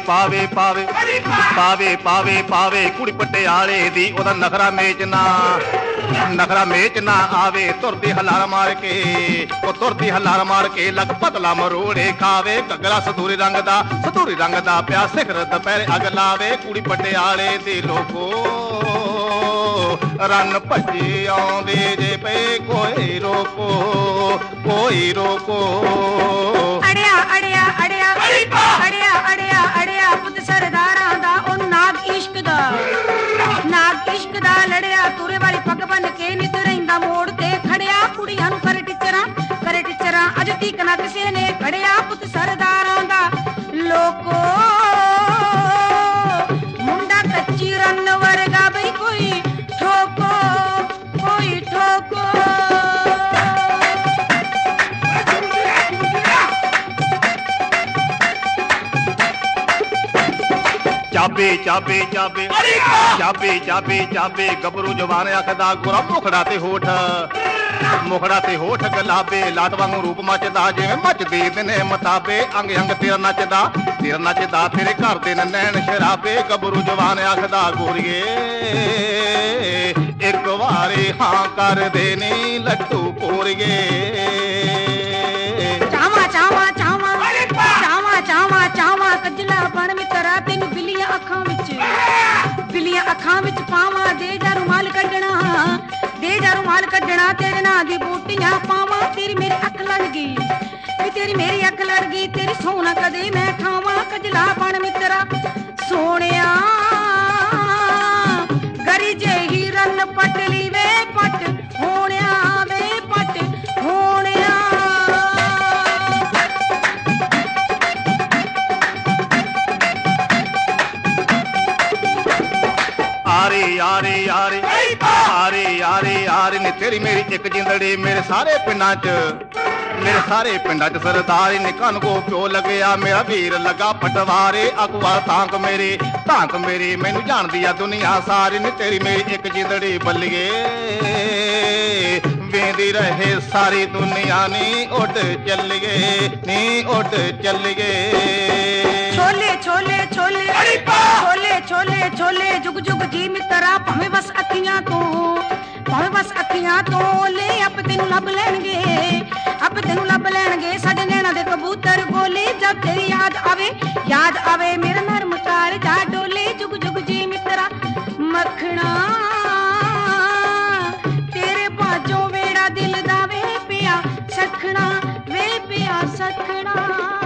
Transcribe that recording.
पावे पावे पावे पावे पावे कुड़ी पटियाले दी ओदा नखरा मेचना नखरा मेच ना आवे तुरदी हलार मार के ओ तुरदी हलार मार के लग पतला मरोड़े खावे घगरा सधूरी रंग दा प्या सिखर दुपहरे अग लावे कुड़ी पटियाले दी लोको रन भजी आउंदे जे पे कोई रोको अड़िया अड़िया अड़िया अड़िया अड़िया अड़िया पुत सरदारां दा ओ नाग इश्क दा लड़िया तुरे वाली पग बन के नित रहिंदा मोड़ ते खड़िया कुड़ियां नूं करे टिचरां अज तक ना किसे ने खड़िया पुत सरदारां दा लोको मुंडा कच्ची रन वर्गा बई कोई ठोको चाबे चाबे चाबे चाबे चाबे चाबे गबरू जवान आखदा गोरा मुखड़ा ते होठ गलाबे लाट वांगू रूप मचदा जिवें मचदी दिने मताबे अंग अंग तेरा नचदा तेरे घर दे नैन शराबे गबरू जवान आखदा गोरीए एक वारी हां कर दे नी लड्डू पोरीए चावा चावा चावा चावा चावा चावा कजला बन मित्रा तेनू बिलियां अखां विच पावां दे जा रुमाल कड्डना तेरे नां दी बूटियां पावां तेरी मेरी अख लड़ गई तेरी सोना कदे मैं खावां कजला बन मित्रा सोनिया गरी जेही रन पटली वे पट होणिया वे पट होणिया आरे यारे यारे आरे यारे यारे ने तेरी मेरी एक जिंदड़ी मेरे सारे पिंडां च सरदारी ने कन को प्यो लगया मेरा वीर लगा पटवारे अगवा तांक मेरी मैनू जानदी आ दुनिया सारी ने तेरी मेरी एक जिंदड़ी बल्लिए वेंदी रहे सारी दुनिया नी उठ चलिए छोले छोले छोले छोले छोले छोले जुग जुग जी मित्रा भावें बस अखियां तो ले आप तेनू लब लैणगे साडे नैना दे कबूतर बोले जब तेरी याद आवे मेरा नरम कार जा डोले जुग जुग जी मित्रा मखना तेरे बाजों वेड़ा दिल दा वे पिया सखना